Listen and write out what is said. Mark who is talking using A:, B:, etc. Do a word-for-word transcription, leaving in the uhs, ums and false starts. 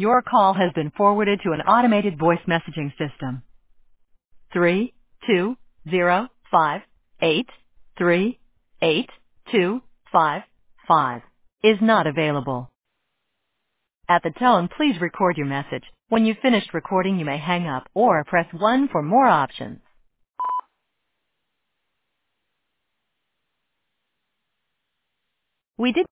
A: Your call has been forwarded to an automated voice messaging system. Three two zero five eight three eight two five five is not available. At the tone, please record your message. When you've finished recording, you may hang up or press one for more options. We did